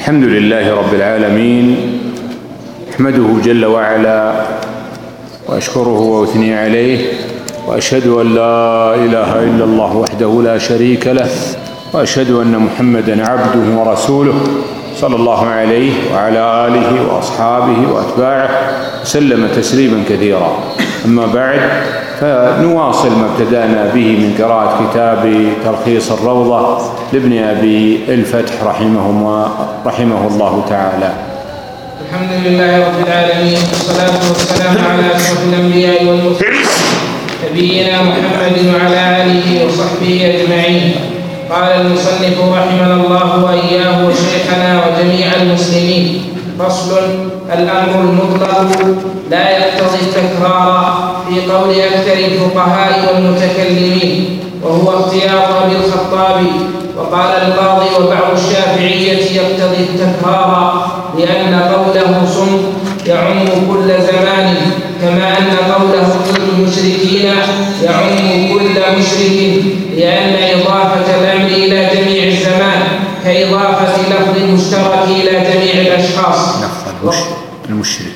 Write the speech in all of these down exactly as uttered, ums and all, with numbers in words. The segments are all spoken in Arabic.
الحمد لله رب العالمين، أحمده جل وعلا وأشكره وأثني عليه، وأشهد أن لا إله إلا الله وحده لا شريك له، وأشهد أن محمدًا عبده ورسوله صلى الله عليه وعلى آله وأصحابه وأتباعه وسلم تسليما كثيرا. أما بعد، فنواصل ما ابتدأنا به من قراءة كتاب تلخيص الروضة لابن أبي الفتح رحمه, رحمه الله تعالى. الحمد لله رب العالمين، والصلاة والسلام على أشرف الأنبياء والمرسلين نبينا محمد وعلى آله وصحبه أجمعين. قال المصنف رحمنا الله وإياه وشيخنا وجميع المسلمين: فصل: الأمر المطلق لا يقتضي التكرار في قول أكثر الفقهاء والمتكلمين، وهو اختيار أبي الخطاب. وقال القاضي وبعض الشافعية: يقتضي التكرار لأن قوله صم يعم كل زمان، كما أن قوله كل المشركين يعم كل مشرك، لأن إضافة الأمر إلى جميع الزمان كإضافة لفظ المشترك إلى جميع الأشخاص. المشرك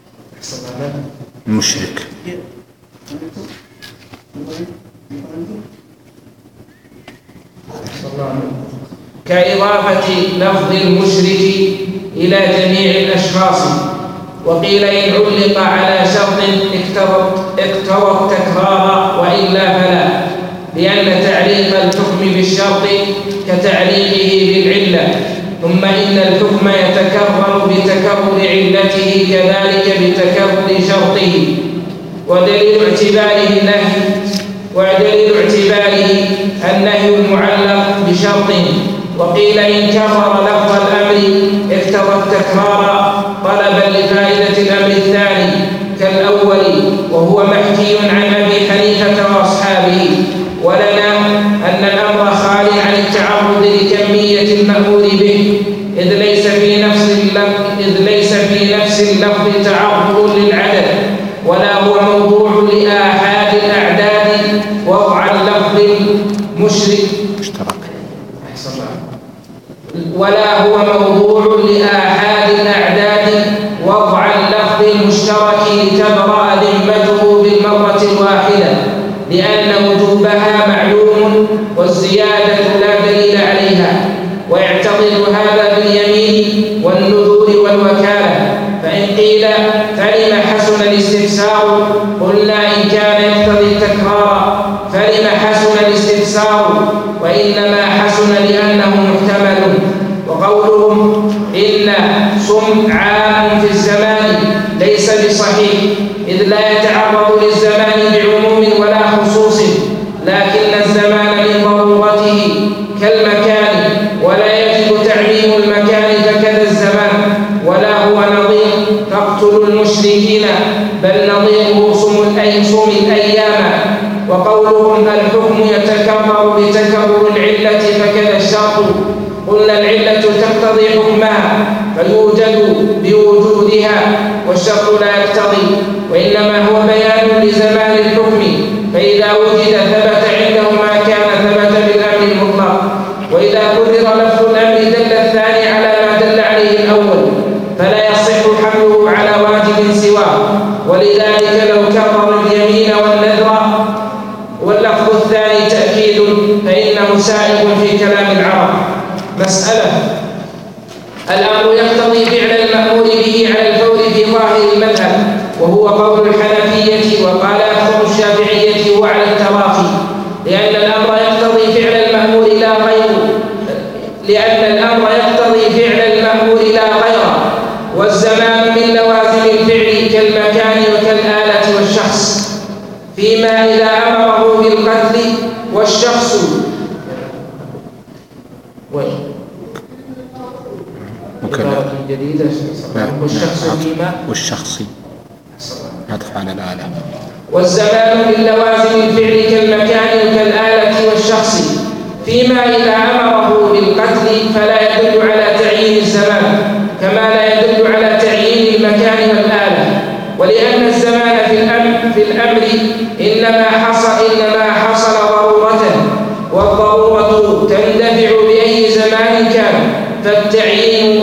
المشرك كإضافة لفظ المشرك إلى جميع الأشخاص. وقيل إن علق على شرط اقتضى التكرار، وإلا فلا، لأن تعليق الحكم بالشرط كتعليقه بالعلة. ثم إن الحكم يتكرر بتكرر علته كذلك بتكرر شرطه. ودليل اعتباره النهي ودليل اعتباره النهي المعلق بشرط. وقيل إن كرر لفظ الأمر اقتضى التكرار طلبا لفائدة الأمر الثاني كالأول، وهو محكي عن أبي حنيفة وأصحابه. ولنا أن الأمر خال عن التعرض لكمية المأمور به، إذ ليس في نفس اللفظ إذ ليس في نفس اللفظ تعرض للعدد، ولا هو موضوع لآحاد الأعداد وضع اللفظ المشرك ولا هو موضوع لآحاد الأعداد وضع اللفظ المشترك لتبرأ ذمته بالمرة الواحدة، لأن وجوبها معلوم والزيادة لا دليل عليها. ويعتضد هذا باليمين والنذور والوكالة. فإن قيل فلم حسن الاستفسار، قلنا إن كان يقتضي التكرار فلم حسن الاستفسار، وإنما حسن لأنه محتمل. وقولهم إن صم عام في الزمان ليس بصحيح، إذ لا يتعرض للزمان بعموم ولا خصوص، لكن الزمان من ضرورته كالمكان، ولا يجب تعميم المكان فكذا الزمان. ولا هو نظير تقتل المشركين، بل نظيره صم الأيام. وقولهم الحكم يتكرر بتكرر العلة فكذا الشرط، قلنا العلة تقتضي حكمها فيوجد بوجودها، والشرط لا يقتضي، وإنما هو بيان لزمان الحكم. فإذا وجد ثبت عنده ما كان ثبت بالأمر المطلق. وإذا كرر لفظ الأمر دل الثاني على ما دل عليه الأول، فلا يصح حمله على واجب سواه. ولذلك لو كرر اليمين والنذر واللفظ الثاني تأكيد فإنه سائغ في كلام العرب. مسألة: الأمر يقتضي فعل المأمور به على الفور في ظاهر المذهب، وهو قول الحنفية، وقال أكثر الشافعية وعلى التراخي، لأن الأمر يقتضي فعل المأمور لا غيره لأن الأمر يقتضي فعل المأمور لا غيره والزمان من لوازم الفعل كالمكان وكالآلة والشخص، فيما إذا أمره بالقتل والشخص جديدة والشخص فيما والشخصي عطف على الآلة. والزمان من لوازم الفعل كالمكان وكالآلة والشخص، فيما إذا أمره بالقتل فلا يدل على تعيين الزمان، كما لا يدل على تعيين المكان والآلة. ولأن الزمان في الأمر, في الأمر إنما حصل إنما حصل ضرورة، والضرورة تندفع بأي زمان كان، فالتعيين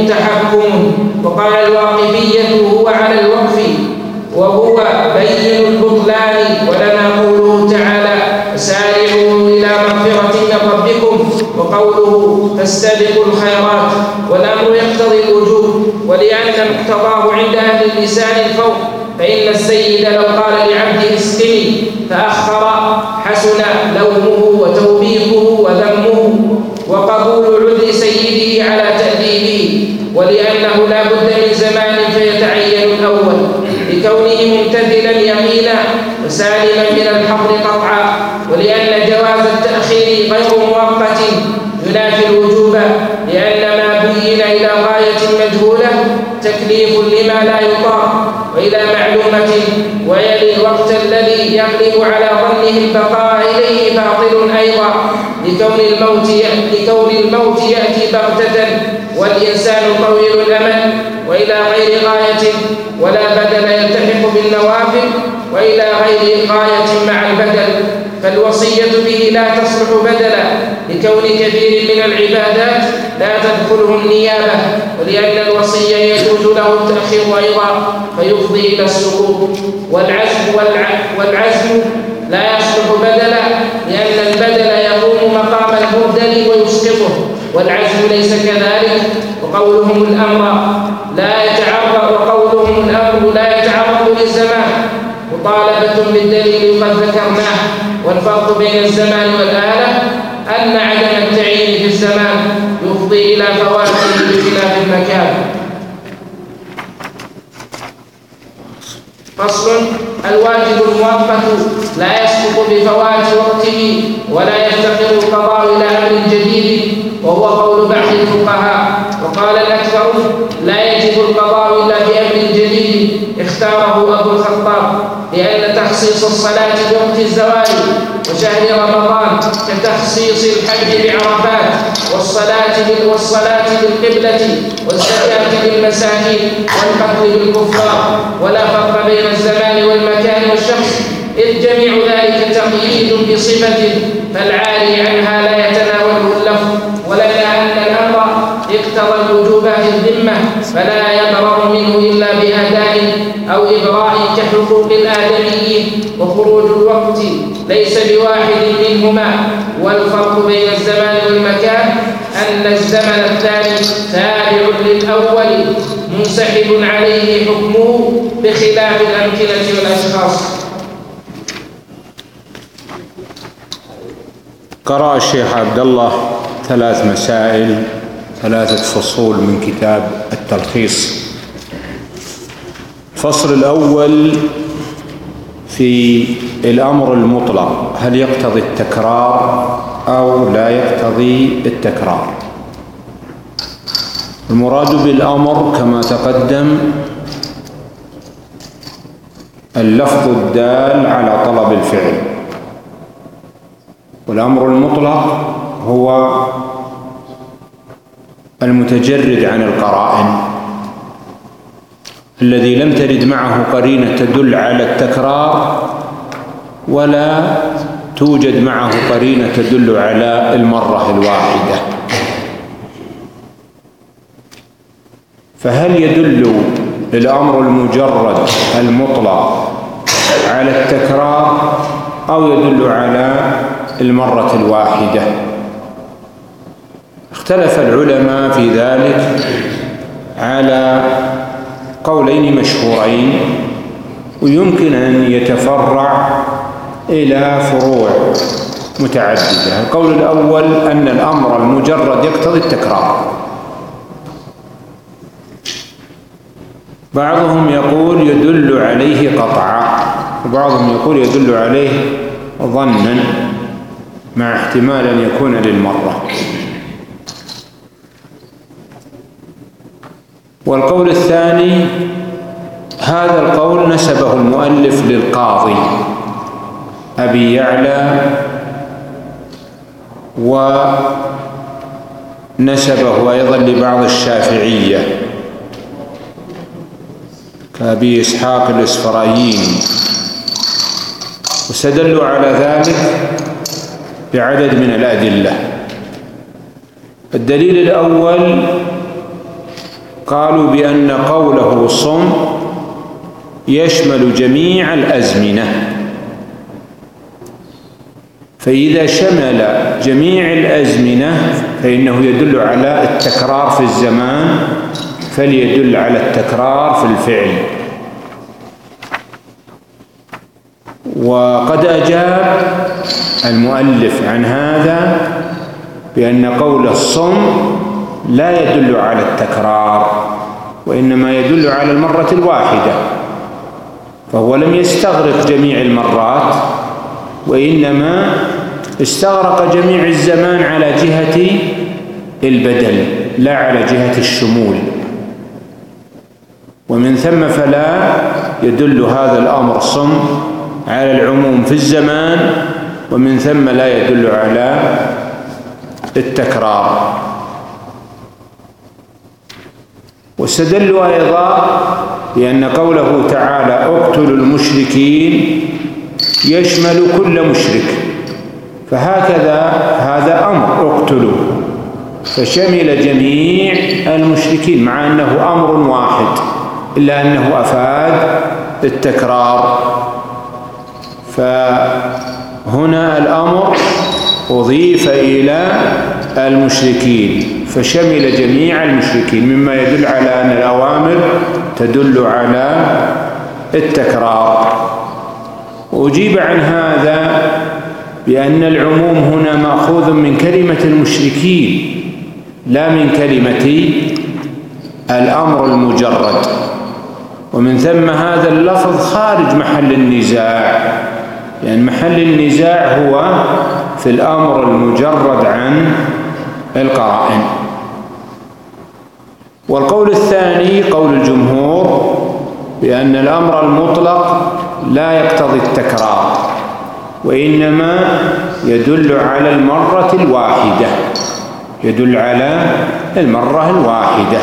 تحكم. وقال الواقفية هو على الوقف وهو بين البطلان. ولنا قوله تعالى سارعوا إلى مغفرة من ربكم، وقوله فاستبقوا الخيرات، والأمر يقتضي الوجوب، ولأن مقتضاه عند أهل اللسان الفوق، فإن السيد لو قال لعبده اسقني فأخر حسن لومه وتوبيخه وذمه وقبول عذر سيده على تأديبه، ولأنه لا بد من زمان فيتعين الأول لكونه ممتثلا يقينا وسالما من الحظر قطعا، ولأن جواز التأخير غير مؤقت ينافي الوجوب، لأن ما بين إلى غاية مجهولة تكليف لما لا يطاق وإلى معلومة، ويلي الوقت الذي يغلب على ظنه البقاء إليه باطل أيضا، لكون الموت لكون الموت يأتي بغتة والإنسان طويل الأمل وإلى غير غاية، ولا بدل يلتحق بالنوافل وإلى غير غاية مع البدل، فالوصية به لا تصلح بدلا، لكون كثير من العبادات لا تدخله النيابة، ولأن الوصية يجوز له التأخير أيضا فيفضي إلى السقوط. والعزم, والعزم لا يصلح بدلا، لأن البدل يقوم مقام المبدل ويسقطه، والعزم ليس كذلك. وقولهم الأمر لا يتعرض وقولهم الأمر لا يتعرض للزمان مطالبة بالدليل قد ذكرناه. والفرق بين الزمان والآلة أن عدم التعيين في الزمان يفضي إلى فواته بخلاف المكان. فصل: الواجب المؤقت لا يسقط بفوات وقته ولا يفتقر القضاء إلى أمر جديد، وهو قول بعض الفقهاء. وقال الأكثر لا يجب القضاء إلا بأمر جديد اختاره أبو الخطاب، لأن تخصيص الصلاة بوقت الزوال وشهر رمضان كتخصيص الحج بعرفات والصلاة والصلاة بالقبلة والزكاة للمساكين والقتل بالكفار، ولا فرق بين الزمان والمكان والشخص، إذ جميع ذلك تقييد بصفة فالعالي عنها لا يتناوله اللفظ. ولنا أن الأمر اقتضى الوجوب في الذمة فلا يبرأ منه إلا بأداء أو إبراء كحقوق الآدميين، وخروج الوقت ليس بواحد منهما. والفرق بين الزمان والمكان أن الزمن الثاني تابع للأول منسحب عليه حكمه بخلاف الأمكنة والأشخاص. قرأ الشيخ عبد الله ثلاث مسائل ثلاثة فصول من كتاب التلخيص. الفصل الأول في الأمر المطلق، هل يقتضي التكرار أو لا يقتضي التكرار؟ المراد بالأمر كما تقدم اللفظ الدال على طلب الفعل، والأمر المطلق هو المتجرد عن القرائن الذي لم ترد معه قرينة تدل على التكرار ولا توجد معه قرينة تدل على المرة الواحدة. فهل يدل الأمر المجرد المطلق على التكرار أو يدل على المرة الواحدة؟ اختلف العلماء في ذلك على قولين مشهورين، ويمكن أن يتفرع إلى فروع متعددة. القول الأول أن الأمر المجرد يقتضي التكرار، بعضهم يقول يدل عليه قطعا، وبعضهم يقول يدل عليه ظنا مع احتمال أن يكون للمرة. والقول الثاني هذا القول نسبه المؤلف للقاضي أبي يعلى، ونسبه أيضا لبعض الشافعية كأبي إسحاق الإسفرايني، واستدلوا على ذلك بعدد من الأدلة. الدليل الأول قالوا بأن قوله صم يشمل جميع الأزمنة، فإذا شمل جميع الأزمنة فإنه يدل على التكرار في الزمان، فليدل على التكرار في الفعل. وقد أجاب المؤلف عن هذا بأن قول الصم لا يدل على التكرار، وإنما يدل على المرة الواحدة، فهو لم يستغرق جميع المرات، وإنما استغرق جميع الزمان على جهة البدل لا على جهة الشمول. ومن ثم فلا يدل هذا الأمر صم على العموم في الزمان، ومن ثم لا يدل على التكرار. واستدلوا أيضا بأن قوله تعالى اقتلوا المشركين يشمل كل مشرك، فهكذا هذا أمر اقتلوا فشمل جميع المشركين مع أنه أمر واحد، إلا أنه أفاد التكرار. فهنا الأمر أضيف إلى المشركين فشمل جميع المشركين، مما يدل على أن الأوامر تدل على التكرار. وأجيب عن هذا بأن العموم هنا مأخوذ من كلمة المشركين لا من كلمة الأمر المجرد، ومن ثم هذا اللفظ خارج محل النزاع، لأن يعني محل النزاع هو في الأمر المجرد عن القرائن. والقول الثاني قول الجمهور بأن الأمر المطلق لا يقتضي التكرار، وإنما يدل على المرة الواحدة، يدل على المرة الواحدة.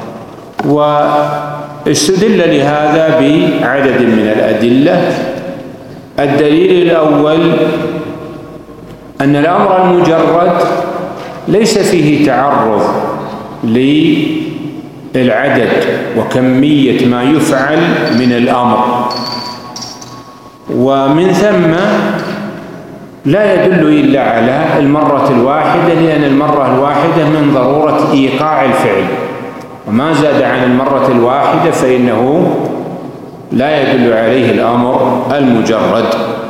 واستدل لهذا بعدد من الأدلة. الدليل الأول أن الأمر المجرد ليس فيه تعرض للعدد وكمية ما يفعل من الأمر، ومن ثم لا يدل إلا على المرة الواحدة، لأن المرة الواحدة من ضرورة إيقاع الفعل، وما زاد عن المرة الواحدة فإنه لا يدل عليه الأمر المجرد.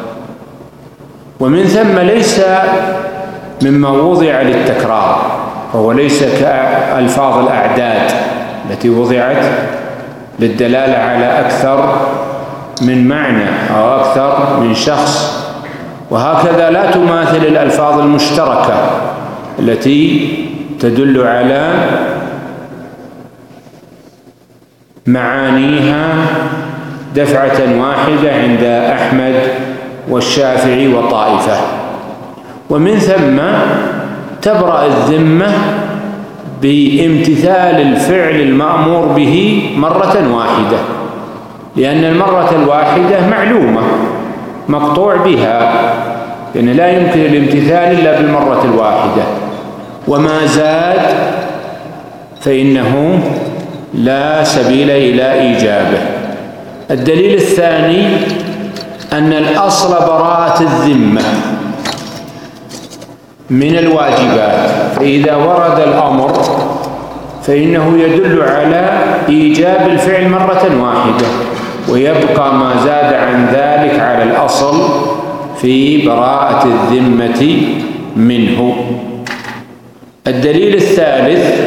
ومن ثم ليس مما وضع للتكرار، فهو ليس كألفاظ الأعداد التي وضعت للدلالة على أكثر من معنى أو أكثر من شخص، وهكذا لا تماثل الألفاظ المشتركة التي تدل على معانيها دفعة واحدة عند أحمد والشافعي وطائفة. ومن ثم تبرأ الذمة بامتثال الفعل المأمور به مرة واحدة، لأن المرة الواحدة معلومة مقطوع بها، لأن لا يمكن الامتثال إلا بالمرة الواحدة، وما زاد فإنه لا سبيل إلى إيجابه. الدليل الثاني أن الأصل براءة الذمة من الواجبات، فإذا ورد الأمر فإنه يدل على إيجاب الفعل مرة واحدة، ويبقى ما زاد عن ذلك على الأصل في براءة الذمة منه. الدليل الثالث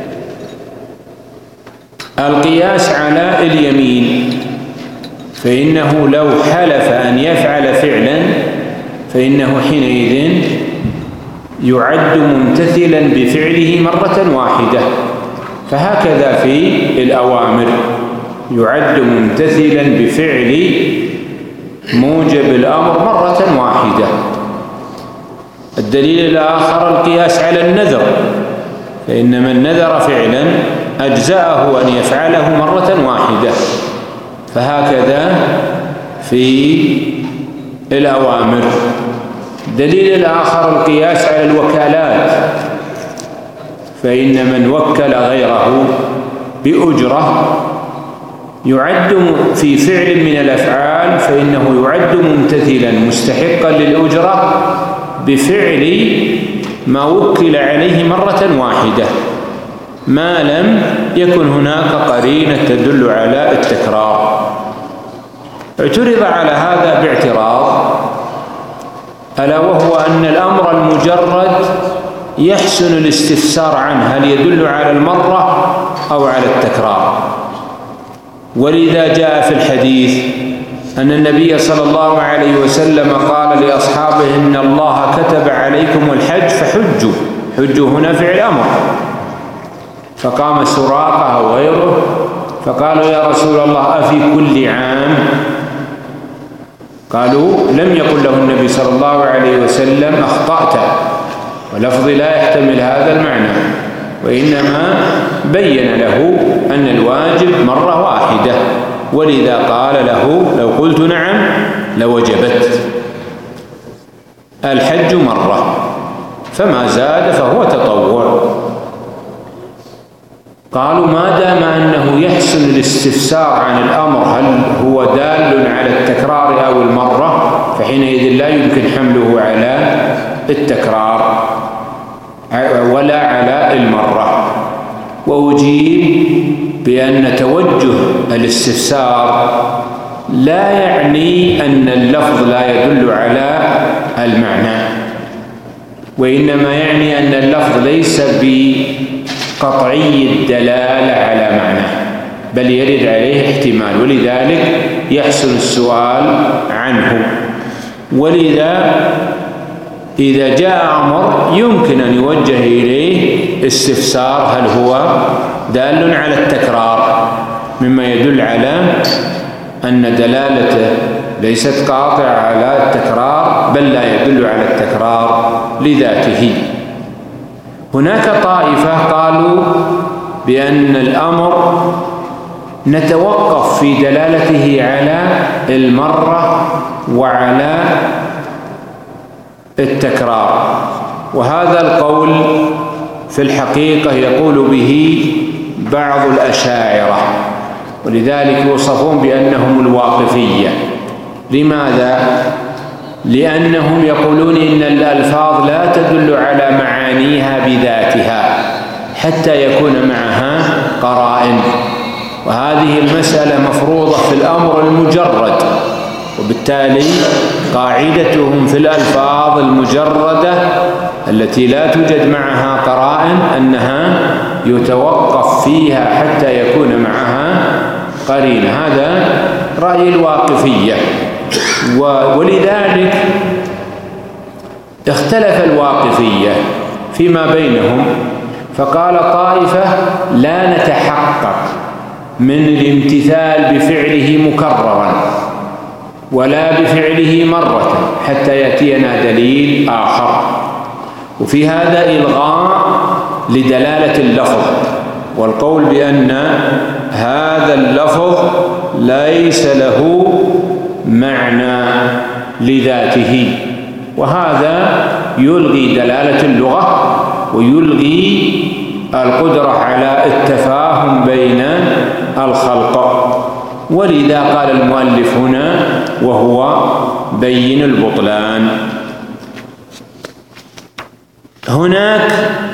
القياس على اليمين، فإنه لو حلف أن يفعل فعلا فإنه حينئذ يعد ممتثلا بفعله مرة واحدة، فهكذا في الأوامر يعد ممتثلا بفعل موجب الأمر مرة واحدة. الدليل الآخر القياس على النذر، فإن من نذر فعلا أجزأه أن يفعله مرة واحدة، فهكذا في الأوامر. الدليل الآخر القياس على الوكالات، فإن من وكل غيره بأجرة يعد في فعل من الأفعال فإنه يعد ممتثلا مستحقا للأجرة بفعل ما وكل عليه مرة واحدة ما لم يكن هناك قرينة تدل على التكرار. اعترض على هذا باعتراض، ألا وهو أن الأمر المجرد يحسن الاستفسار عنه هل يدل على المرة أو على التكرار، ولذا جاء في الحديث أن النبي صلى الله عليه وسلم قال لأصحابه إن الله كتب عليكم الحج فحجوا. حجوا هنا فعل أمر، فقام سراقة وغيره فقالوا يا رسول الله أفي كل عام؟ قالوا لم يقل له النبي صلى الله عليه وسلم أخطأت، ولفظ لا يحتمل هذا المعنى، وإنما بين له أن الواجب مرة واحدة، ولذا قال له لو قلت نعم لوجبت. الحج مرة، فما زاد فهو تطوع. قالوا ما دام أنه يحسن الاستفسار عن الأمر هل هو دال على التكرار أو المرة، فحينئذ لا يمكن حمله على التكرار ولا على المرة. وأجيب بأن توجه الاستفسار لا يعني أن اللفظ لا يدل على المعنى، وإنما يعني أن اللفظ ليس بقطعي الدلالة على معنى، بل يرد عليه احتمال، ولذلك يحسن السؤال عنه. ولذا إذا جاء أمر يمكن أن يوجه إليه استفسار هل هو دال على التكرار، مما يدل على أن دلالته ليست قاطعة على التكرار، بل لا يدل على التكرار لذاته. هناك طائفة قالوا بأن الأمر نتوقف في دلالته على المرة وعلى التكرار، وهذا القول في الحقيقة يقول به بعض الأشاعرة، ولذلك يوصفون بأنهم الواقفية. لماذا؟ لأنهم يقولون إن الألفاظ لا تدل على معانيها بذاتها حتى يكون معها قرائن، وهذه المسألة مفروضة في الأمر المجرد، وبالتالي قاعدتهم في الألفاظ المجردة التي لا توجد معها قرائن أنها يتوقف فيها حتى يكون معها قرين. هذا رأي الواقفية، ولذلك اختلف الواقفية فيما بينهم، فقال طائفة لا نتحقق من الامتثال بفعله مكررا ولا بفعله مرة حتى يأتينا دليل آخر، وفي هذا إلغاء لدلالة اللفظ، والقول بأن هذا اللفظ ليس له معنى لذاته، وهذا يلغي دلالة اللغة ويلغي القدرة على التفاهم بين الخلق. ولذا قال المؤلف هنا وهو بين البطلان. هناك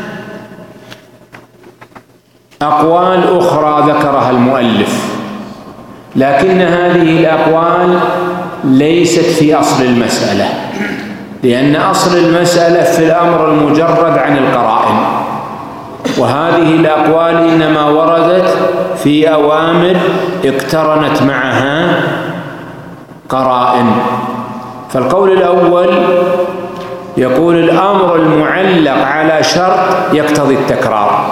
أقوال أخرى ذكرها المؤلف، لكن هذه الأقوال ليست في أصل المسألة، لأن أصل المسألة في الأمر المجرد عن القرائن، وهذه الأقوال إنما وردت في أوامر اقترنت معها قرائن. فالقول الأول يقول الأمر المعلق على شرط يقتضي التكرار،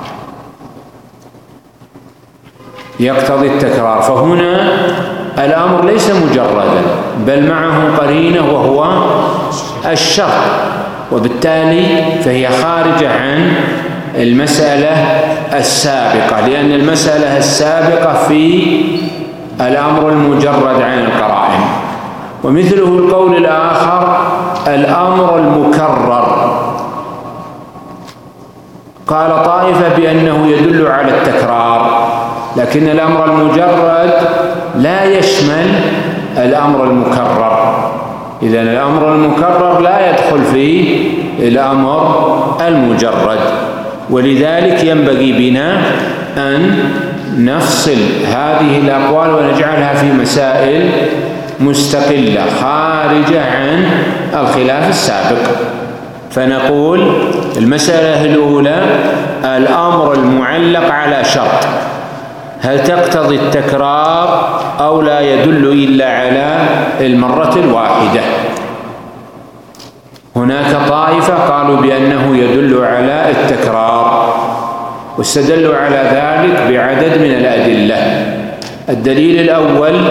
يقتضي التكرار، فهنا الأمر ليس مجردا بل معه قرينة وهو الشرط، وبالتالي فهي خارجة عن المسألة السابقة، لأن المسألة السابقة في الأمر المجرد عن القرائن. ومثله القول الآخر الأمر المكرر، قال طائفة بأنه يدل على التكرار، لكن الأمر المجرد لا يشمل الأمر المكرر. إذن الأمر المكرر لا يدخل فيه الأمر المجرد، ولذلك ينبغي بنا أن نفصل هذه الأقوال ونجعلها في مسائل مستقلة خارجة عن الخلاف السابق. فنقول المسألة الأولى: الأمر المعلق على شرط، هل تقتضي التكرار أو لا يدل إلا على المرة الواحدة؟ هناك طائفة قالوا بأنه يدل على التكرار، واستدلوا على ذلك بعدد من الأدلة. الدليل الأول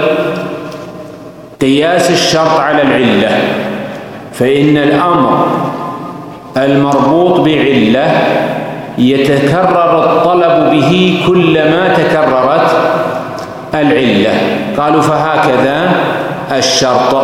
قياس الشرط على العلة، فإن الأمر المربوط بعلة يتكرر الطلب به كلما تكررت العلة. قالوا فهكذا الشرط.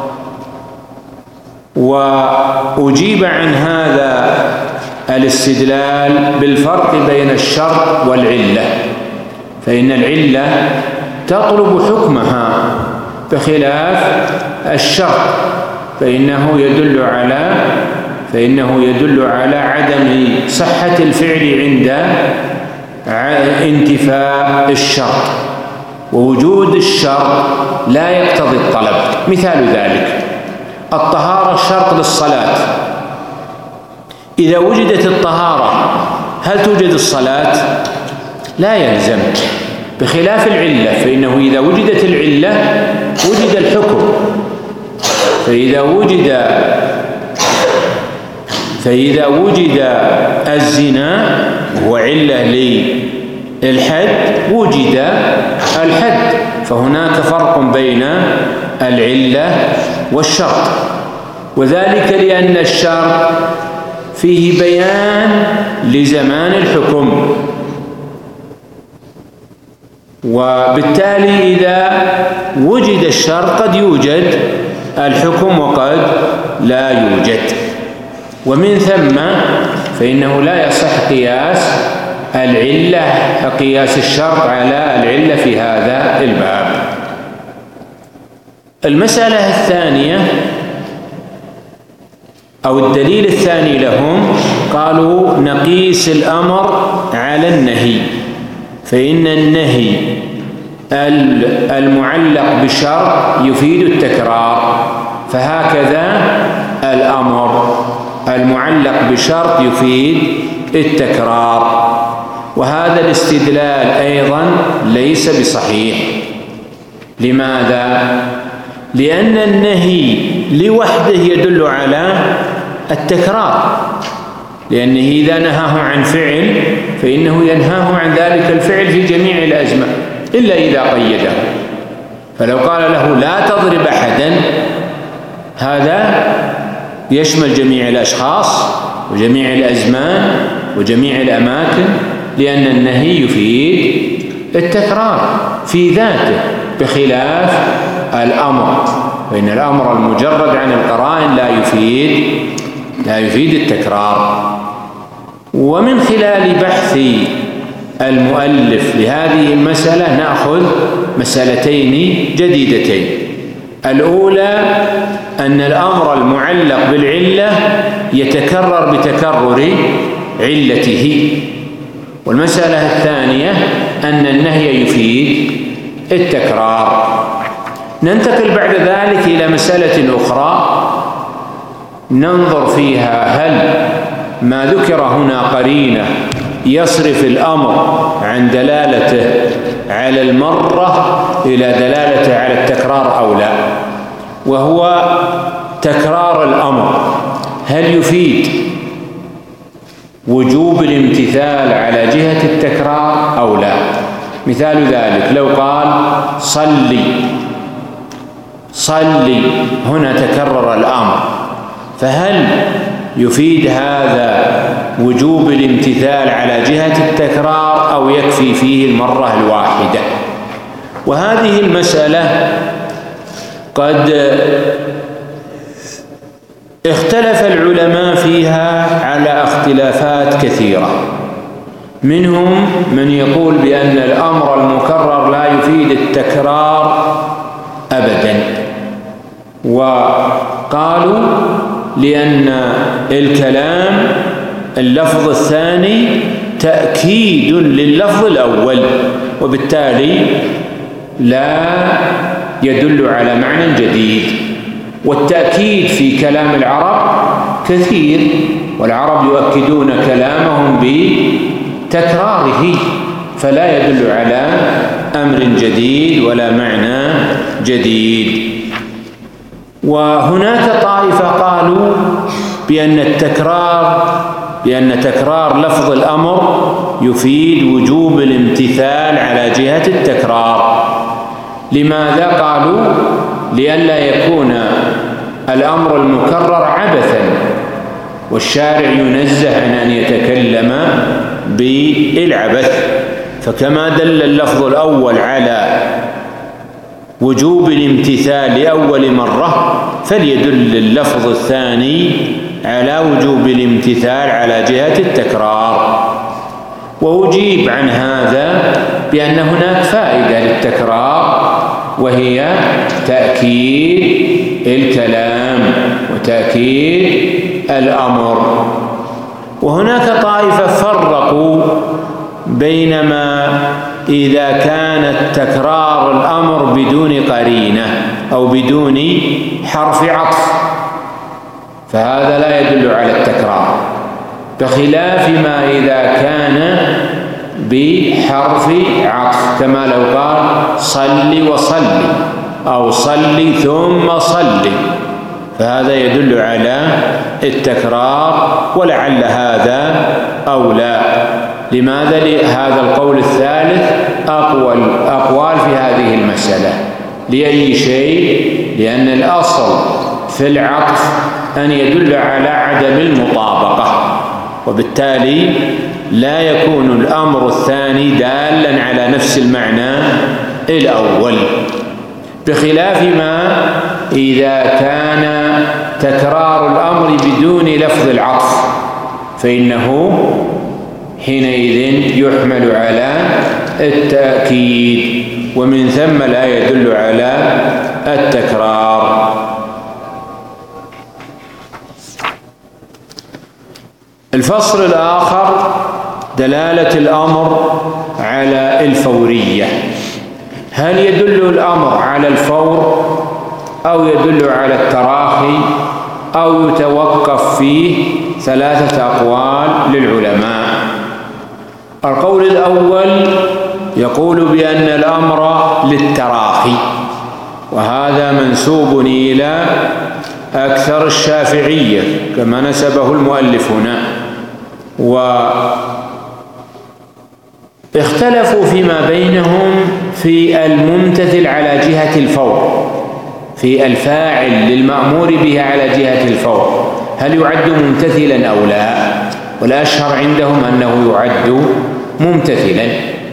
وأجيب عن هذا الاستدلال بالفرق بين الشرط والعلة، فإن العلة تطلب حكمها بخلاف الشرط، فإنه يدل على فإنه يدل على عدم صحة الفعل عند انتفاء الشرط، ووجود الشرط لا يقتضي الطلب. مثال ذلك: الطهارة شرط للصلاة، إذا وجدت الطهارة هل توجد الصلاة؟ لا يلزم، بخلاف العلة، فإنه إذا وجدت العلة وجد الحكم. فإذا وجد فإذا وجد الزنا هو علة للحد وجد الحد، فهناك فرق بين العلة والشرط، وذلك لأن الشرط فيه بيان لزمان الحكم، وبالتالي إذا وجد الشرط قد يوجد الحكم وقد لا يوجد، ومن ثم فإنه لا يصح قياس العلة قياس الشرط على العلة في هذا الباب. المسألة الثانية أو الدليل الثاني لهم، قالوا نقيس الأمر على النهي، فإن النهي المعلق بشرط يفيد التكرار، فهكذا الأمر المعلق بشرط يفيد التكرار. وهذا الاستدلال أيضا ليس بصحيح. لماذا؟ لأن النهي لوحده يدل على التكرار، لأنه إذا نهاه عن فعل فإنه ينهاه عن ذلك الفعل في جميع الأزمة إلا إذا قيده. فلو قال له لا تضرب أحدا، هذا يشمل جميع الأشخاص وجميع الأزمان وجميع الأماكن، لأن النهي يفيد التكرار في ذاته، بخلاف الأمر، فإن الأمر المجرد عن القرائن لا يفيد لا يفيد التكرار. ومن خلال بحث المؤلف لهذه المسألة نأخذ مسألتين جديدتين. الأولى أن الأمر المعلق بالعلة يتكرر بتكرر علته، والمسألة الثانية أن النهي يفيد التكرار. ننتقل بعد ذلك إلى مسألة أخرى ننظر فيها هل ما ذكر هنا قرينة يصرف الأمر عن دلالته على المرة إلى دلالته على التكرار أو لا، وهو تكرار الأمر هل يفيد وجوب الامتثال على جهة التكرار أو لا. مثال ذلك لو قال صلي صلي، هنا تكرر الأمر، فهل يفيد هذا وجوب الامتثال على جهة التكرار أو يكفي فيه المرة الواحدة؟ وهذه المسألة قد اختلف العلماء فيها على اختلافات كثيرة. منهم من يقول بأن الأمر لأن الكلام اللفظ الثاني تأكيد لللفظ الأول، وبالتالي لا يدل على معنى جديد. والتأكيد في كلام العرب كثير، والعرب يؤكدون كلامهم بتكراره، فلا يدل على أمر جديد ولا معنى جديد. وهناك طائفة قالوا بأن التكرار بأن تكرار لفظ الأمر يفيد وجوب الامتثال على جهة التكرار. لماذا؟ قالوا لئلا يكون الأمر المكرر عبثا، والشارع ينزه عن أن يتكلم بالعبث، فكما دل اللفظ الأول على وجوب الامتثال لأول مرة فليدل اللفظ الثاني على وجوب الامتثال على جهة التكرار. وأجيب عن هذا بأن هناك فائدة للتكرار، وهي تأكيد الكلام وتأكيد الأمر. وهناك طائفة فرقوا بينما إذا كان تكرار الأمر بدون قرينة أو بدون حرف عطف فهذا لا يدل على التكرار، بخلاف ما إذا كان بحرف عطف، كما لو قال صل وصل أو صل ثم صل، فهذا يدل على التكرار، ولعل هذا أولى. لماذا؟ هذا القول الثالث أقوى الأقوال في هذه المسألة. لأي شيء؟ لأن الأصل في العطف أن يدل على عدم المطابقة، وبالتالي لا يكون الأمر الثاني دالا على نفس المعنى الأول، بخلاف ما إذا كان تكرار الأمر بدون لفظ العطف فإنه حينئذ يحمل على التأكيد، ومن ثم لا يدل على التكرار. الفصل الآخر دلالة الأمر على الفورية. هل يدل الأمر على الفور أو يدل على التراخي أو يتوقف فيه؟ ثلاثة أقوال للعلماء. القول الأول يقول بأن الأمر للتراخي، وهذا منسوب إلى أكثر الشافعية كما نسبه المؤلف هنا. واختلفوا فيما بينهم في الممتثل على جهة الفور، في الفاعل للمأمور به على جهة الفور، هل يعد ممتثلا أو لا؟ والأشهر عندهم أنه يعد ممتثلا.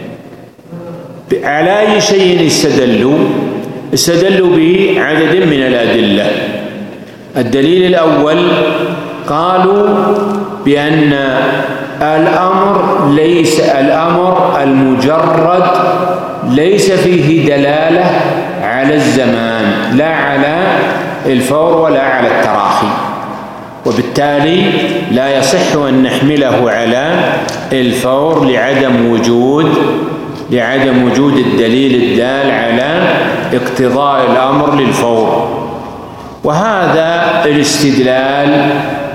على أي شيء استدلوا؟ استدلوا بعدد من الأدلة. الدليل الأول قالوا بأن الأمر ليس الأمر المجرد ليس فيه دلالة على الزمان، لا على الفور ولا على التراخي، وبالتالي لا يصح أن نحمله على الفور لعدم وجود لعدم وجود الدليل الدال على اقتضاء الأمر للفور. وهذا الاستدلال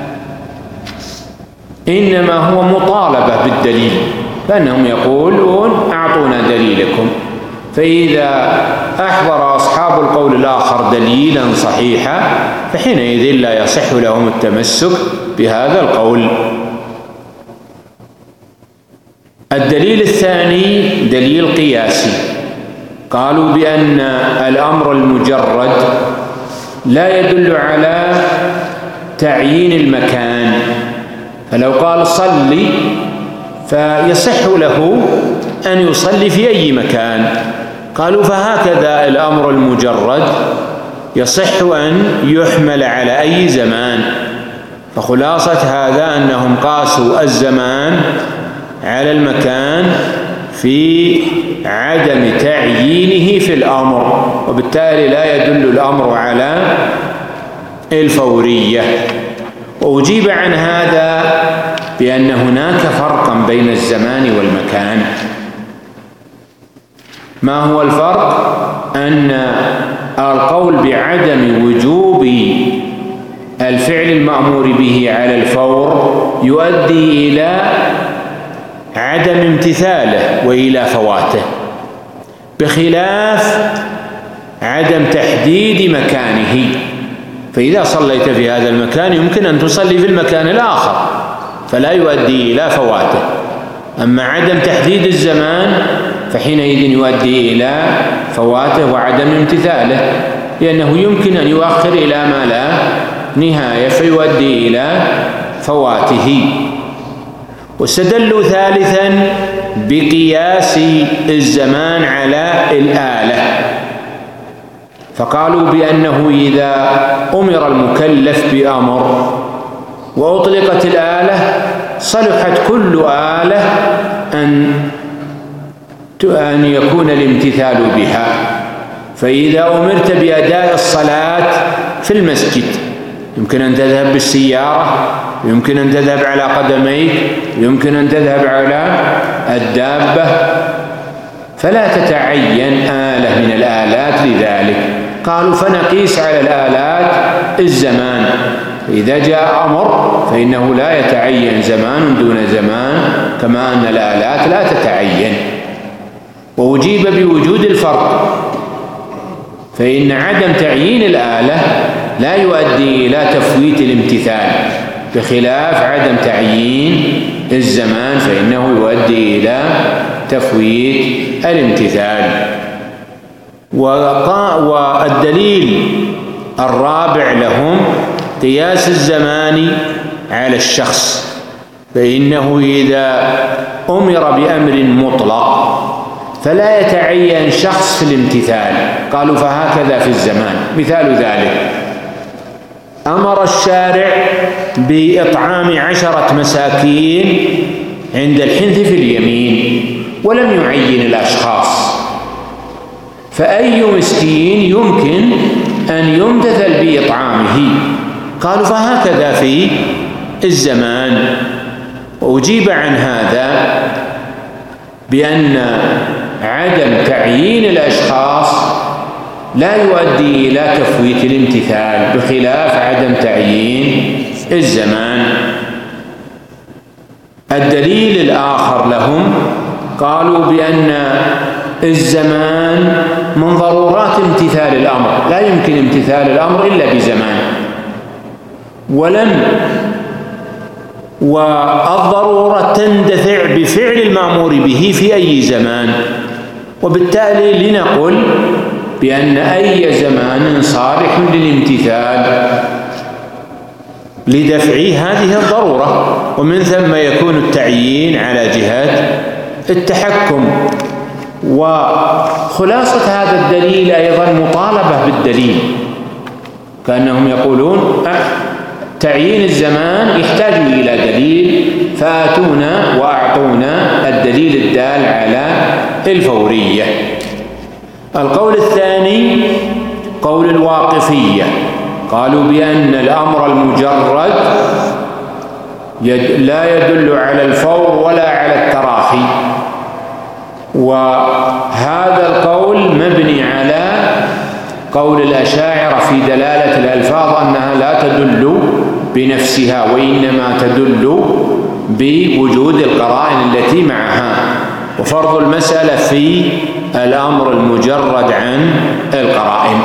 إنما هو مطالبة بالدليل، فإنهم يقولون أعطونا دليلكم، فإذا أحضر أصحاب القول الآخر دليلا صحيحا فحينئذ لا يصح لهم التمسك بهذا القول. الدليل الثاني دليل قياسي. قالوا بأن الأمر المجرد لا يدل على تعيين المكان، فلو قال صلي فيصح له أن يصلي في أي مكان. قالوا فهكذا الأمر المجرد يصح أن يحمل على أي زمان. فخلاصة هذا أنهم قاسوا الزمان على المكان في عدم تعيينه في الأمر، وبالتالي لا يدل الأمر على الفورية. وأجيب عن هذا بأن هناك فرقا بين الزمان والمكان. ما هو الفرق؟ أن القول بعدم وجوب الفعل المأمور به على الفور يؤدي إلى عدم امتثاله وإلى فواته، بخلاف عدم تحديد مكانه. فإذا صليت في هذا المكان يمكن أن تصلي في المكان الآخر فلا يؤدي إلى فواته. أما عدم تحديد الزمان فحينئذ يؤدي إلى فواته وعدم امتثاله، لأنه يمكن أن يؤخر إلى ما لا نهاية فيؤدي إلى فواته. واستدلوا ثالثا بقياس الزمان على الآلة، فقالوا بأنه إذا أمر المكلف بأمر وأطلقت الآلة صلحت كل آلة أن أن يكون الامتثال بها. فإذا أمرت بأداء الصلاة في المسجد يمكن أن تذهب بالسيارة، يمكن أن تذهب على قدميك، يمكن أن تذهب على الدابة، فلا تتعين آلة من الآلات لذلك. قالوا فنقيس على الآلات الزمان، إذا جاء أمر فإنه لا يتعين زمان دون زمان، كما أن الآلات لا تتعين. وأجيب بوجود الفرق، فإن عدم تعيين الآلة لا يؤدي إلى تفويت الامتثال، بخلاف عدم تعيين الزمان فإنه يؤدي إلى تفويت الامتثال. والدليل الرابع لهم قياس الزمان على الشخص، فإنه إذا أمر بأمر مطلق فلا يتعين شخص في الامتثال. قالوا فهكذا في الزمان. مثال ذلك أمر الشارع بإطعام عشرة مساكين عند الحنث في اليمين ولم يعين الأشخاص، فأي مسكين يمكن أن يمتثل بإطعامه؟ قالوا فهكذا في الزمان. وأجيب عن هذا بأن عدم تعيين الأشخاص لا يؤدي إلى تفويت الامتثال، بخلاف عدم تعيين الزمان. الدليل الآخر لهم قالوا بأن الزمان من ضرورات امتثال الأمر، لا يمكن امتثال الأمر إلا بزمان، ولم والضرورة تندفع بفعل المأمور به في أي زمان. وبالتالي لنقل بأن أي زمان صالح للامتثال لدفع هذه الضرورة، ومن ثم يكون التعيين على جهة التحكم. وخلاصة هذا الدليل أيضا مطالبة بالدليل، كأنهم يقولون تعيين الزمان يحتاج إلى دليل، فآتونا وأعطونا الدليل الدال على الفورية. القول الثاني قول الواقفية، قالوا بأن الأمر المجرد لا يدل على الفور ولا على التراخي، وهذا القول مبني على قول الأشاعرة في دلالة الألفاظ أنها لا تدل بنفسها، وإنما تدل بوجود القرائن التي معها، وفرض المسألة في الأمر المجرد عن القرائن.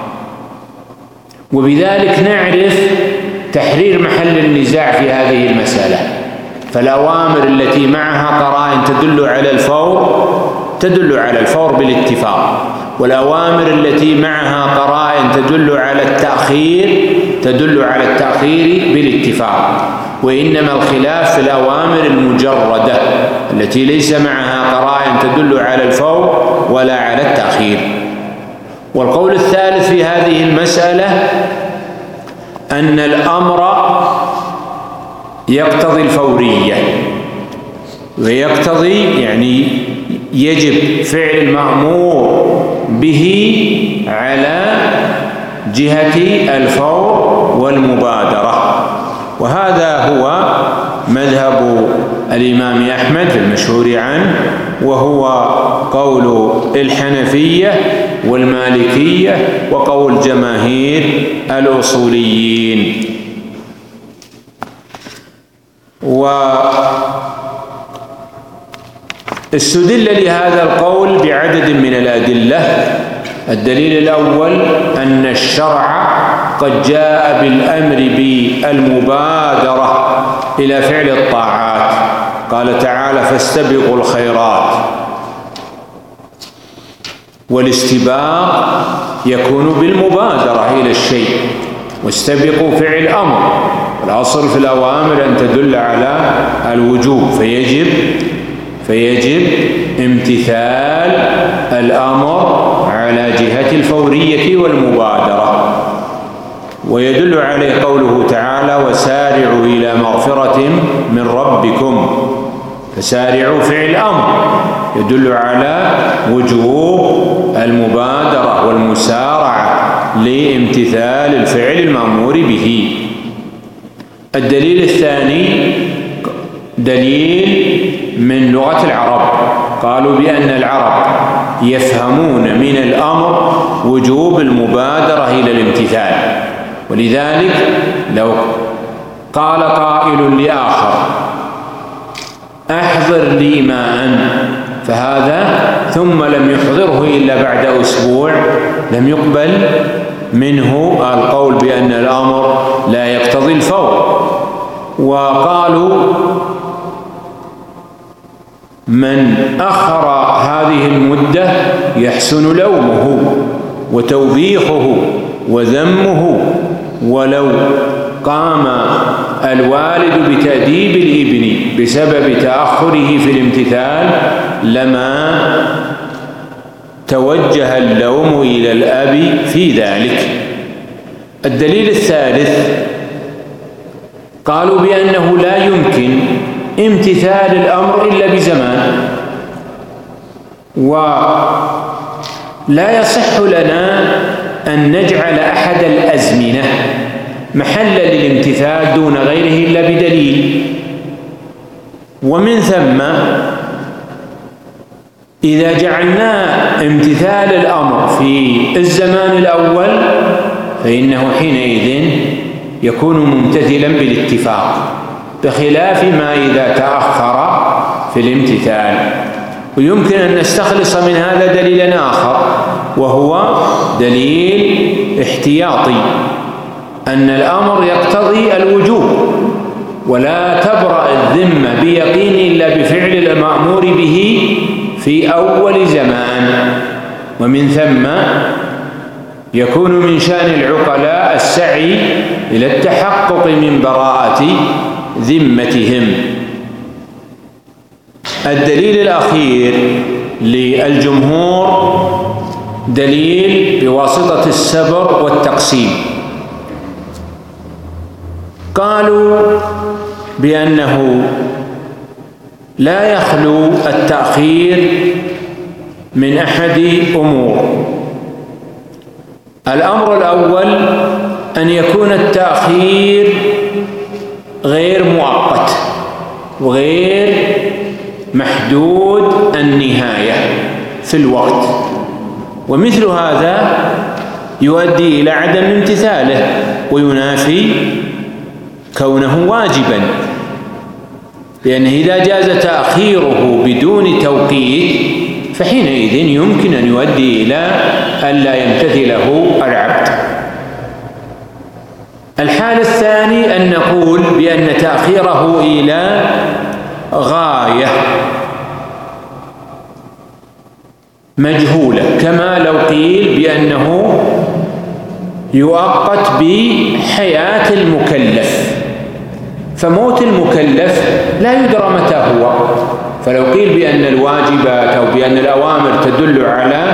وبذلك نعرف تحرير محل النزاع في هذه المسألة. فالأوامر التي معها قرائن تدل على الفور تدل على الفور بالاتفاق، والأوامر التي معها قرائن تدل على التأخير تدل على التأخير بالاتفاق. وإنما الخلاف في الأوامر المجردة التي ليس معها قرائن تدل على الفور ولا على التأخير. والقول الثالث في هذه المسألة أن الأمر يقتضي الفورية، ويقتضي يعني يجب فعل المأمور به على جهة الفور والمبادرة. وهذا هو مذهب الإمام أحمد المشهور عنه، وهو قول الحنفية والمالكية وقول جماهير الأصوليين. واستدل لهذا القول بعدد من الأدلة. الدليل الأول أن الشرع قد جاء بالأمر بالمبادرة إلى فعل الطاعات، قال تعالى: فاستبقوا الخيرات. والاستباق يكون بالمبادرة إلى الشيء، واستبقوا فعل أمر، والأصل في الأوامر أن تدل على الوجوب، فيجب فيجب امتثال الأمر على جهة الفورية والمبادرة. ويدل عليه قوله تعالى: وسارعوا إلى مغفرة من ربكم. فسارعوا فعل أمر يدل على وجوب المبادرة والمسارعة لامتثال الفعل المأمور به. الدليل الثاني دليل من لغة العرب، قالوا بأن العرب يفهمون من الأمر وجوب المبادرة إلى الامتثال، ولذلك لو قال قائل لآخر: أحضر لي ماء، فهذا ثم لم يحضره إلا بعد أسبوع، لم يقبل منه القول بأن الأمر لا يقتضي الفور. وقالوا: من أخر هذه المدة يحسن لومه وتوبيخه وذمه، ولو قام الوالد بتأديب الابن بسبب تأخره في الامتثال لما توجه اللوم إلى الأب في ذلك. الدليل الثالث قالوا بأنه لا يمكن امتثال الأمر إلا بزمان، ولا يصح لنا أن نجعل أحد الأزمنة محلا للامتثال دون غيره إلا بدليل. ومن ثم إذا جعلنا امتثال الأمر في الزمان الأول فإنه حينئذ يكون ممتثلا بالاتفاق، بخلاف ما إذا تأخر في الامتثال. ويمكن أن نستخلص من هذا دليلا آخر، وهو دليل احتياطي، أن الأمر يقتضي الوجوب، ولا تبرأ الذمة بيقين إلا بفعل المأمور به في أول زمان. ومن ثم يكون من شأن العقلاء السعي إلى التحقق من براءة ذمتهم. الدليل الأخير للجمهور دليل بواسطة السبر والتقسيم. قالوا بأنه لا يخلو التأخير من أحد أمور. الأمر الأول أن يكون التأخير غير مؤقت وغير محدود النهاية في الوقت، ومثل هذا يؤدي إلى عدم امتثاله وينافي كونه واجبا، لأنه إذا جاز تأخيره بدون توقيت فحينئذ يمكن أن يؤدي إلى ألا يمتثله العبد. الحال الثاني أن نقول بأن تأخيره إلى غاية مجهولة، كما لو قيل بأنه يؤقت بحياة المكلف، فموت المكلف لا يدرى متى هو. فلو قيل بأن الواجبات أو بأن الأوامر تدل على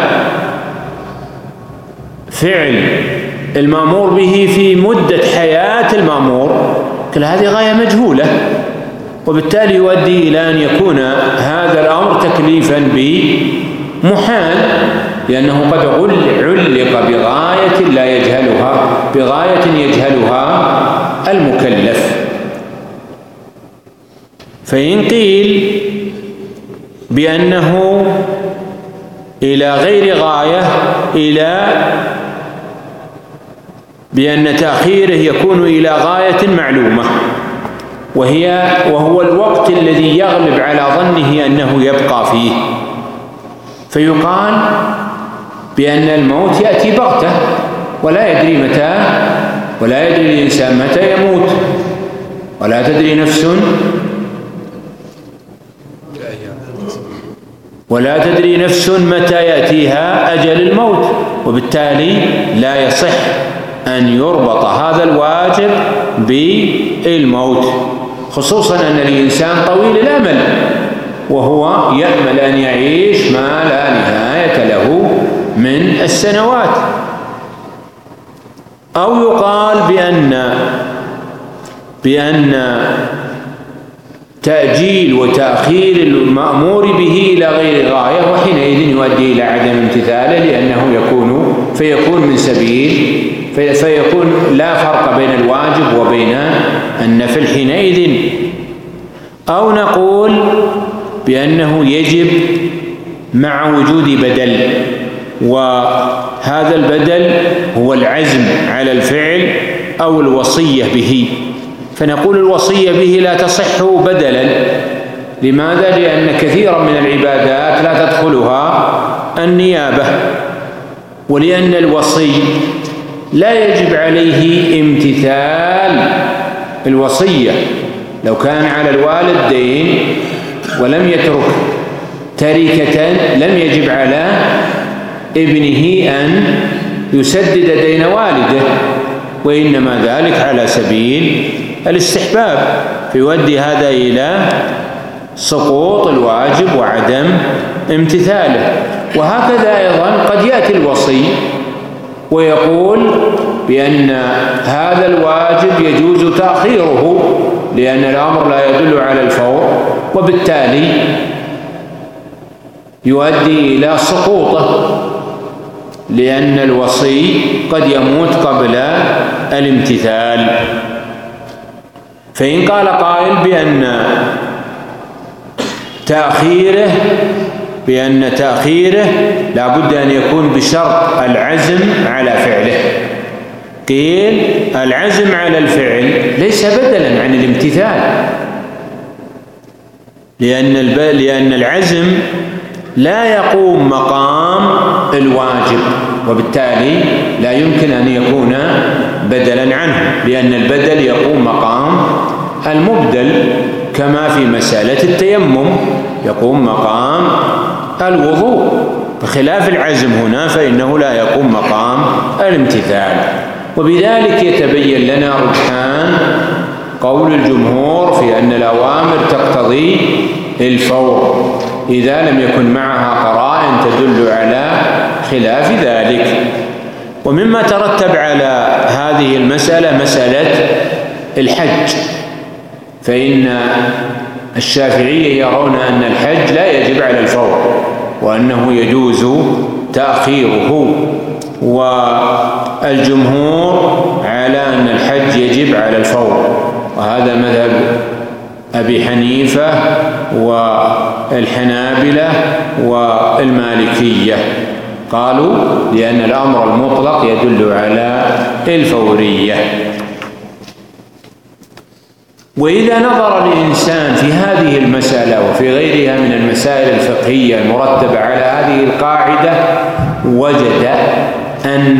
فعل المأمور به في مدة حياة المأمور، كل هذه غاية مجهولة، وبالتالي يؤدي إلى أن يكون هذا الأمر تكليفا بمحال، لأنه قد علق بغاية لا يجهلها، بغاية يجهلها المكلف. فإن قيل بأنه إلى غير غاية، إلى بأن تأخيره يكون إلى غاية معلومة، وهي وهو الوقت الذي يغلب على ظنه أنه يبقى فيه، فيقال بأن الموت يأتي بغتة ولا يدري متى، ولا يدري الإنسان متى يموت، ولا تدري نفس ولا تدري نفس متى يأتيها أجل الموت، وبالتالي لا يصح أن يربط هذا الواجب بالموت، خصوصا أن الإنسان طويل الأمل وهو يأمل أن يعيش ما لا نهاية له من السنوات. أو يقال بأن بأن تأجيل وتأخير المأمور به إلى غير غاية، وحينئذ يؤدي إلى عدم امتثاله، لأنه يكون فيكون من سبيل فيكون لا فرق بين الواجب وبين النفل حينئذ. أو نقول بأنه يجب مع وجود بدل، وهذا البدل هو العزم على الفعل أو الوصية به، فنقول الوصية به لا تصح بدلا. لماذا؟ لأن كثيرا من العبادات لا تدخلها النيابة، ولأن الوصي لا يجب عليه امتثال الوصية. لو كان على الوالد دين ولم يترك تركة لم يجب على ابنه أن يسدد دين والده، وإنما ذلك على سبيل الاستحباب، فيؤدي هذا إلى سقوط الواجب وعدم امتثاله. وهكذا أيضا قد يأتي الوصي ويقول بأن هذا الواجب يجوز تأخيره لأن الأمر لا يدل على الفور، وبالتالي يؤدي إلى سقوطه، لأن الوصي قد يموت قبل الامتثال. فإن قال قائل بأن تأخيره بأن تأخيره لا بد أن يكون بشرط العزم على فعله، قيل العزم على الفعل ليس بدلا عن الامتثال، لأن لأن العزم لا يقوم مقام الواجب، وبالتالي لا يمكن أن يكون بدلا عنه، لأن البدل يقوم مقام المبدل، كما في مسألة التيمم يقوم مقام الوضوء، بخلاف العزم هنا فإنه لا يقوم مقام الامتثال. وبذلك يتبين لنا رجحان قول الجمهور في أن الأوامر تقتضي الفور إذا لم يكن معها قرائن تدل على خلاف ذلك. ومما ترتب على هذه المسألة مسألة الحج، فإن الشافعية يرون أن الحج لا يجب على الفور، وأنه يجوز تأخيره، والجمهور على أن الحج يجب على الفور، وهذا مذهب أبي حنيفة والحنابلة والمالكية، قالوا لأن الأمر المطلق يدل على الفورية. وإذا نظر الإنسان في هذه المسألة وفي غيرها من المسائل الفقهية المرتبة على هذه القاعدة وجد أن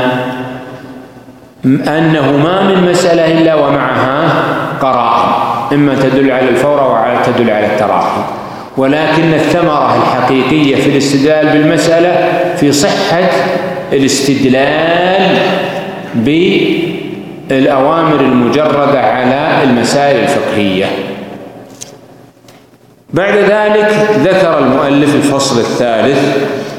أنه ما من مسألة إلا ومعها قرائن، إما تدل على الفور وتدل على التراخي، ولكن الثمرة الحقيقية في الاستدلال بالمسألة في صحة الاستدلال بالأوامر المجردة على المسائل الفقهية. بعد ذلك ذكر المؤلف الفصل الثالث،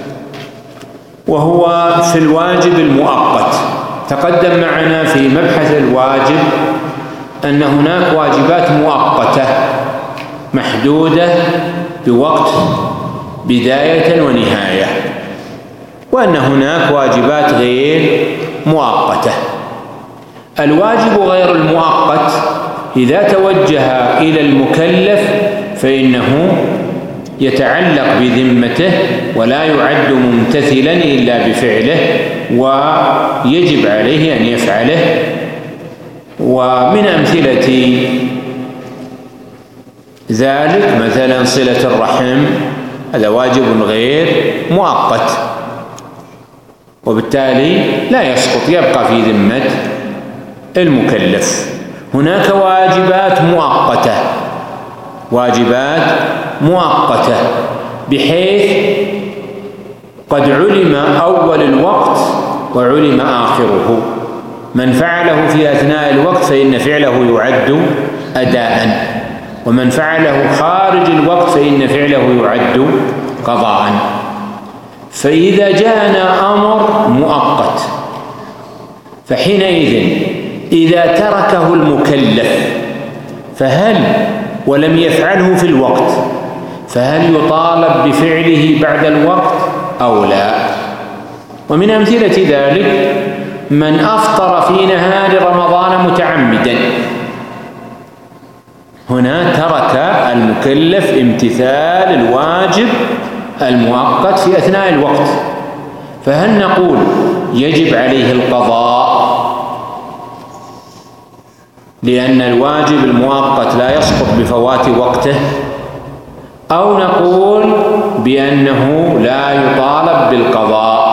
وهو في الواجب المؤقت. تقدم معنا في مبحث الواجب أن هناك واجبات مؤقتة محدودة بوقت بداية ونهاية، وأن هناك واجبات غير مؤقتة. الواجب غير المؤقت إذا توجه إلى المكلف فإنه يتعلق بذمته ولا يعد ممتثلا إلا بفعله، ويجب عليه أن يفعله. ومن أمثلة ذلك مثلا صلة الرحم، هذا واجب غير مؤقت، وبالتالي لا يسقط، يبقى في ذمة المكلف. هناك واجبات مؤقتة، واجبات مؤقتة بحيث قد علم أول الوقت وعلم آخره. من فعله في أثناء الوقت فإن فعله يعد أداء، ومن فعله خارج الوقت فإن فعله يعد قضاء. فإذا جاءنا أمر مؤقت فحينئذ إذا تركه المكلف فهل ولم يفعله في الوقت فهل يطالب بفعله بعد الوقت أو لا؟ ومن أمثلة ذلك من أفطر في نهار رمضان متعمدا، هنا ترك المكلف امتثال الواجب المؤقت في أثناء الوقت، فهل نقول يجب عليه القضاء لأن الواجب المؤقت لا يسقط بفوات وقته، أو نقول بأنه لا يطالب بالقضاء؟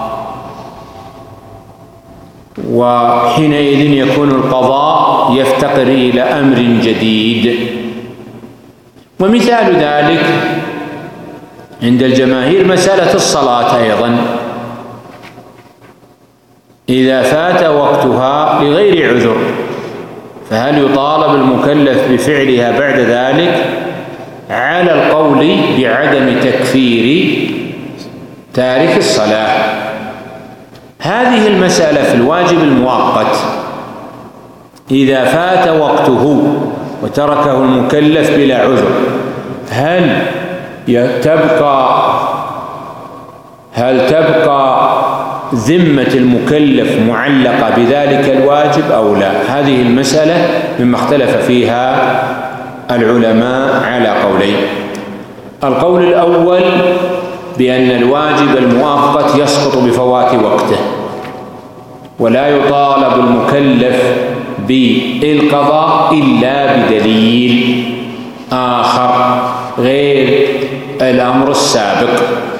وحينئذ يكون القضاء يفتقر إلى أمر جديد. ومثال ذلك عند الجماهير مسألة الصلاة أيضا، إذا فات وقتها لغير عذر فهل يطالب المكلف بفعلها بعد ذلك؟ على القول بعدم تكفير تارك الصلاة. هذه المسألة في الواجب المؤقت إذا فات وقته وتركه المكلف بلا عذر، هل تبقى هل تبقى ذمة المكلف معلقة بذلك الواجب أو لا؟ هذه المسألة مما اختلف فيها العلماء على قولين. القول الأول بأن الواجب المؤقت يسقط بفوات وقته ولا يطالب المكلف بالقضاء إلا بدليل آخر غير الأمر السابق،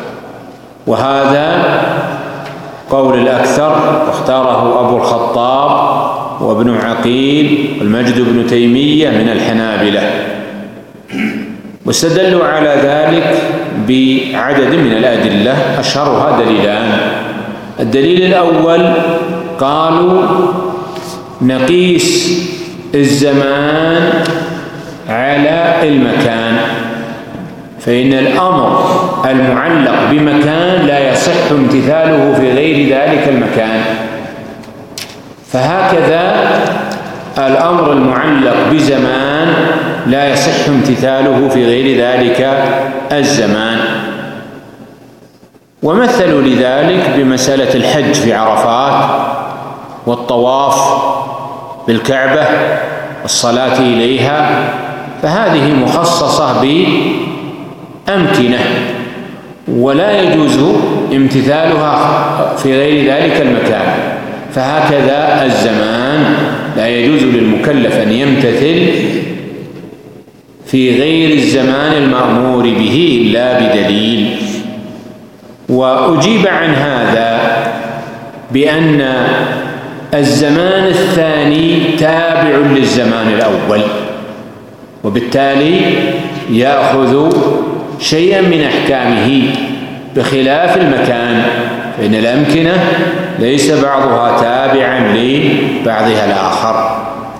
وهذا قول الأكثر واختاره أبو الخطاب وابن عقيل والمجد بن تيمية من الحنابلة، واستدلوا على ذلك بعدد من الأدلة أشهرها دليلان. الدليل الأول قالوا نقيس الزمان على المكان، فإن الأمر المعلق بمكان لا يصح امتثاله في غير ذلك المكان، فهكذا الأمر المعلق بزمان لا يصح امتثاله في غير ذلك الزمان. ومثلوا لذلك بمسألة الحج في عرفات والطواف بالكعبة والصلاة إليها، فهذه مخصصة بأمكنة ولا يجوز امتثالها في غير ذلك المكان، فهكذا الزمان لا يجوز للمكلف أن يمتثل في غير الزمان المأمور به إلا بدليل. وأجيب عن هذا بأن الزمان الثاني تابع للزمان الأول، وبالتالي يأخذ شيئا من أحكامه بخلاف المكان، فإن الأمكنة ليس بعضها تابعا لبعضها الآخر.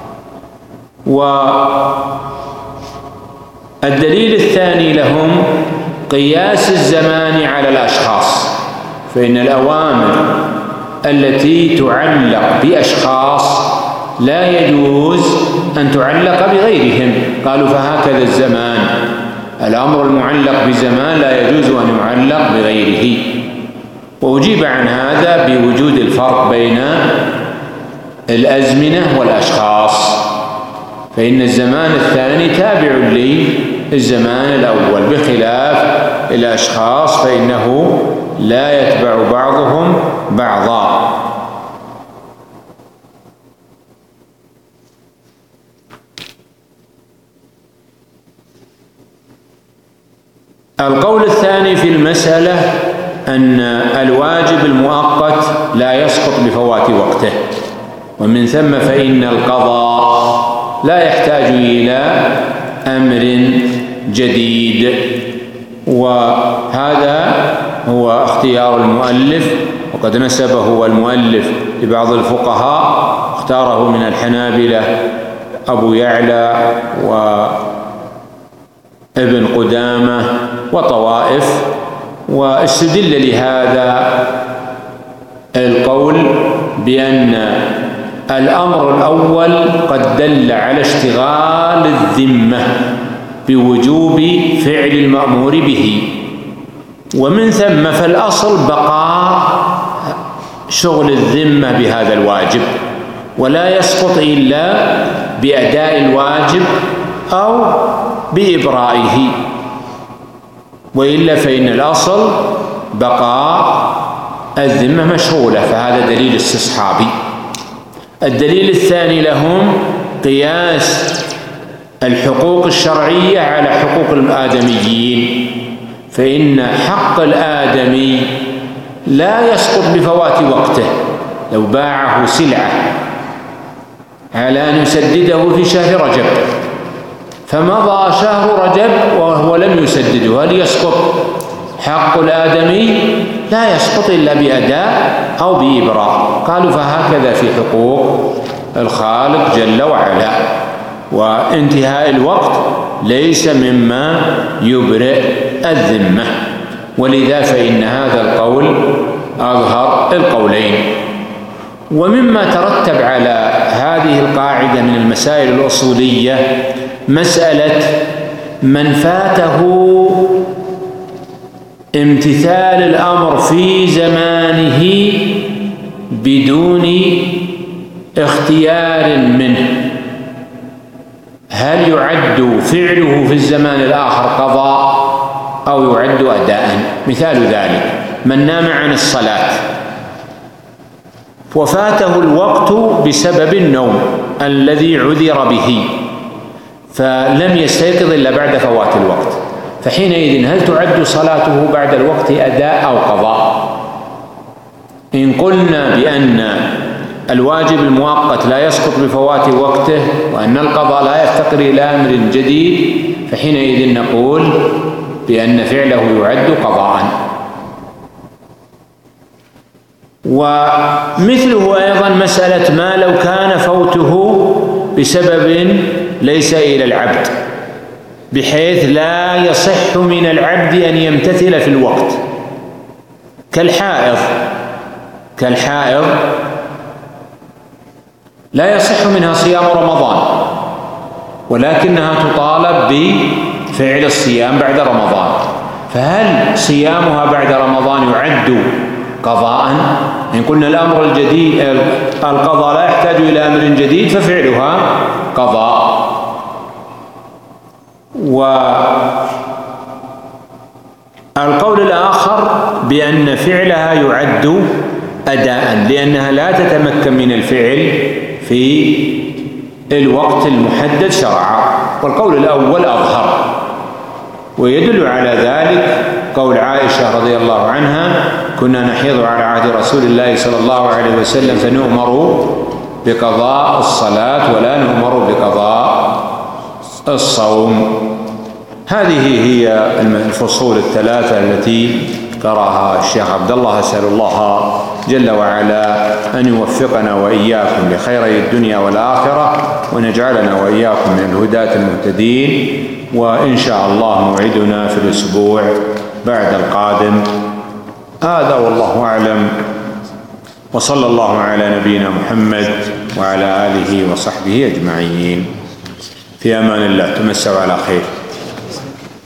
والدليل الثاني لهم قياس الزمان على الأشخاص، فإن الأوامر التي تعلق بأشخاص لا يجوز أن تعلق بغيرهم، قالوا فهكذا الزمان، الأمر المعلق بزمان لا يجوز أن يعلق بغيره. وأجيب عن هذا بوجود الفرق بين الأزمنة والأشخاص، فإن الزمان الثاني تابع للزمان الأول، بخلاف الأشخاص فإنه لا يتبع بعضهم بعضا. القول الثاني في المسألة أن الواجب المؤقت لا يسقط بفوات وقته، ومن ثم فإن القضاء لا يحتاج إلى أمر جديد، وهذا هو اختيار المؤلف، وقد نسبه المؤلف لبعض الفقهاء، اختاره من الحنابلة أبو يعلى وابن قدامة وطوائف، واستدل لهذا القول بأن الأمر الأول قد دل على اشتغال الذمة بوجوب فعل المأمور به، ومن ثم فالأصل بقاء شغل الذمة بهذا الواجب، ولا يسقط إلا بأداء الواجب أو بإبرائه، وإلا فإن الأصل بقاء الذمة مشغولة، فهذا دليل استصحابي. الدليل الثاني لهم قياس الحقوق الشرعية على حقوق الآدميين، فإن حق الآدمي لا يسقط بفوات وقته. لو باعه سلعة على أن يسدده في شهر رجب، فمضى شهر رجب وهو لم يسدده، هل يسقط حق الآدمي؟ لا يسقط إلا بأداء أو بإبراء. قالوا فهكذا في حقوق الخالق جل وعلا، وانتهاء الوقت ليس مما يبرئ الذمة، ولذا فإن هذا القول أظهر القولين. ومما ترتب على هذه القاعدة من المسائل الأصولية مسألة من فاته امتثال الأمر في زمانه بدون اختيار منه، هل يعد فعله في الزمان الآخر قضاء أو يعد أداء؟ مثال ذلك من نام عن الصلاة وفاته الوقت بسبب النوم الذي عذر به، فلم يستيقظ إلا بعد فوات الوقت، فحينئذ هل تعد صلاته بعد الوقت أداء أو قضاء؟ إن قلنا بأن الواجب المؤقت لا يسقط بفوات وقته، وأن القضاء لا يفتقر إلى أمر جديد، فحينئذ نقول بأن فعله يعد قضاء. ومثله أيضا مسألة ما لو كان فوته بسبب ليس إلى العبد، بحيث لا يصح من العبد أن يمتثل في الوقت، كالحائض كالحائض لا يصح منها صيام رمضان، ولكنها تطالب بفعل الصيام بعد رمضان، فهل صيامها بعد رمضان يعد قضاء؟ إن قلنا الأمر الجديد القضاء لا يحتاج إلى أمر جديد ففعلها قضاء. والقول الآخر بأن فعلها يعد أداء، لأنها لا تتمكن من الفعل في الوقت المحدد شرعا، والقول الأول أظهر. ويدل على ذلك قول عائشة رضي الله عنها: كنا نحيض على عهد رسول الله صلى الله عليه وسلم فنؤمر بقضاء الصلاة ولا نؤمر بقضاء الصوم. هذه هي الفصول الثلاثة التي ذكرها الشيخ عبد الله. أسأل الله جل وعلا أن يوفقنا وإياكم لخيري الدنيا والآخرة، ونجعلنا وإياكم من الهداة المهتدين. وإن شاء الله موعدنا في الأسبوع بعد القادم. هذا والله أعلم، وصلى الله على نبينا محمد وعلى آله وصحبه أجمعين. في أمان الله، تمسوا على خير.